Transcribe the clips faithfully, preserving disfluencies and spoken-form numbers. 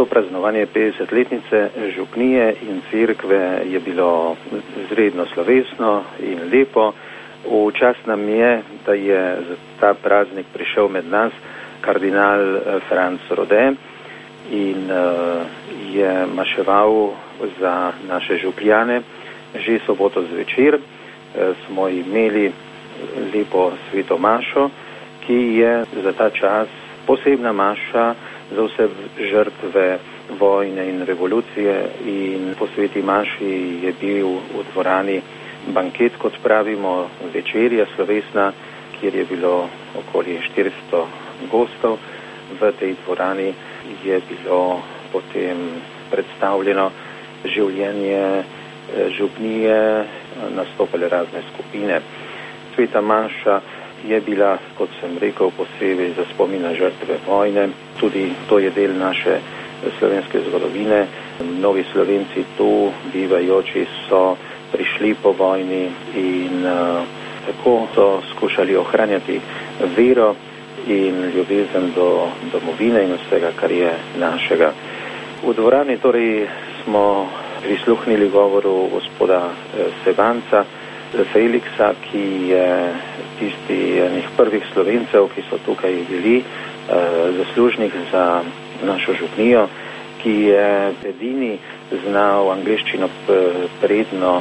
praznovanje petdesetletnice župnije in cerkve je bilo izredno slovesno in lepo. V čast nam je, da je za ta praznik prišel med nas kardinal Franc Rode in je maševal za naše župljane. Že soboto zvečer smo imeli lepo sveto mašo, ki je za ta čas posebna maša za vse žrtve vojne in revolucije, in po sveti maši je bil v dvorani banket, kot pravimo, večerja slovesna, kjer je bilo okoli štiristo gostov. V tej dvorani je bilo potem predstavljeno življenje župnije, nastopale razne skupine. Sveta maša je bila, kot sem rekel, posebej za spomin na žrtve vojne. Tudi to je del naše slovenske zgodovine. Mnogi Slovenci tu bivajoči so prišli po vojni in uh, tako so skušali ohranjati vero in ljubezen do domovine in vsega, kar je našega. V dvorani torej smo prisluhnili govoru gospoda Sebanca Feliksa, ki je tisti enih prvih Slovencev, ki so tukaj bili, zaslužnih za našo župnijo, ki je edini znal angleščino predno,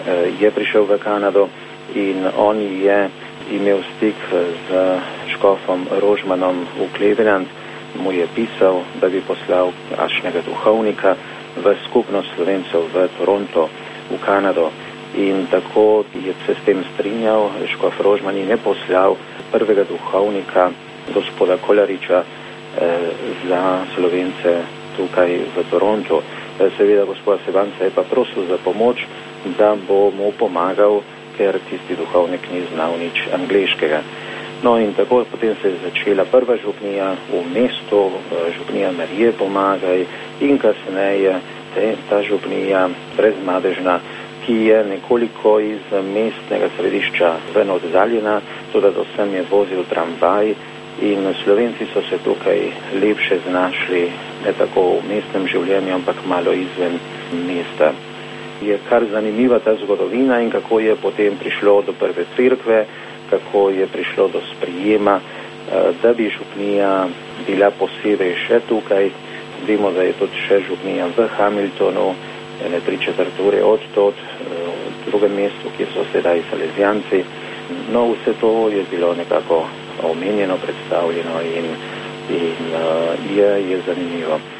je prišel v Kanado in on je imel stik z škofom Rožmanom v Cleveland, mu je pisal, da bi poslal kakšnega duhovnika v skupnost Slovencev v Toronto, v Kanado. In tako je se s tem strinjal, škof Rožman je poslal prvega duhovnika, gospoda Kolariča, eh, za Slovence tukaj v Toronto. Eh, seveda gospoda Sebanca je pa prosil za pomoč, da bo mu pomagal, ker tisti duhovnik ni znal nič angleškega. No in tako potem se je začela prva župnija v mestu, župnija Marije Pomagaj, in kasneje te, ta župnija Brezmadežna, ki je nekoliko iz mestnega središča ven oddaljena, tudi do sem je vozil tramvaj in Slovenci so se tukaj lepše znašli, ne tako v mestnem življenju, ampak malo izven mesta. Je kar zanimiva ta zgodovina in kako je potem prišlo do prve cerkve, kako je prišlo do sprijema, da bi župnija bila posebej še tukaj. Vemo, da je tudi še župnija v Hamiltonu, ene tri četrt ure od tod, v drugem mestu, kjer so sedaj Salezijanci. No, vse to je bilo nekako omenjeno, predstavljeno in, in je, je zanimivo.